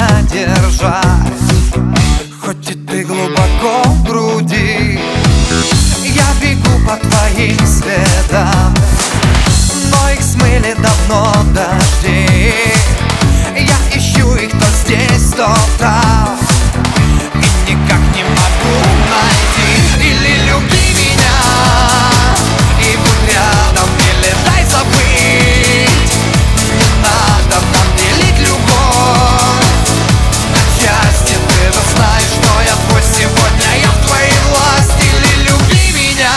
держать. Хоть и ты глубоко в груди, я бегу по твоим следам, но их смыли давно дожди. Я ищу их то здесь, то там, и никак не могу найти. Или люби меня и будь рядом, или дай забыть. Не надо нам делить любовь на части. Ты же знаешь, что я твой сегодня, я в твоей власти. Или люби меня.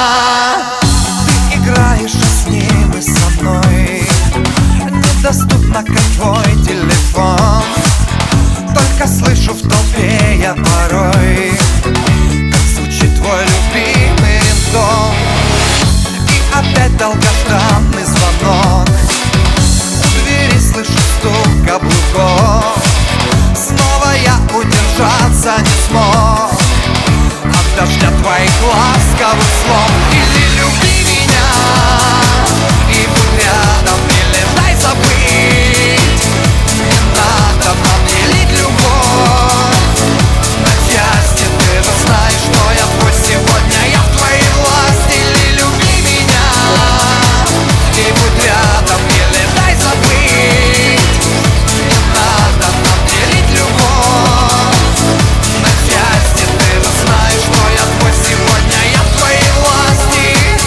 Ты играешь с ним и со мной, недоступно, как твой телефон. Только слышу в толпе я порой, как звучит твой любимый рингтон. И опять долгожданный звонок, у двери слышу стук каблуков. Снова я удержаться не смог от дождя твоих ласковых слов. Или люби меня и будь рядом, или дай забыть. Не надо нам делить любовь на части. Ты же знаешь, что я твой сегодня, я в твоей власти. Или люби меня и будь рядом, или дай забыть. Не надо нам делить любовь на части. Ты же знаешь, что я твой сегодня, я в твоей власти.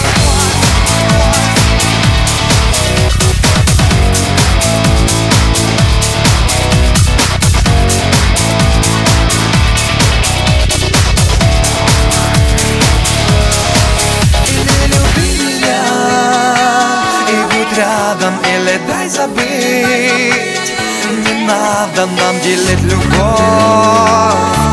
Рядом, или дай забыть. Не надо нам делить любовь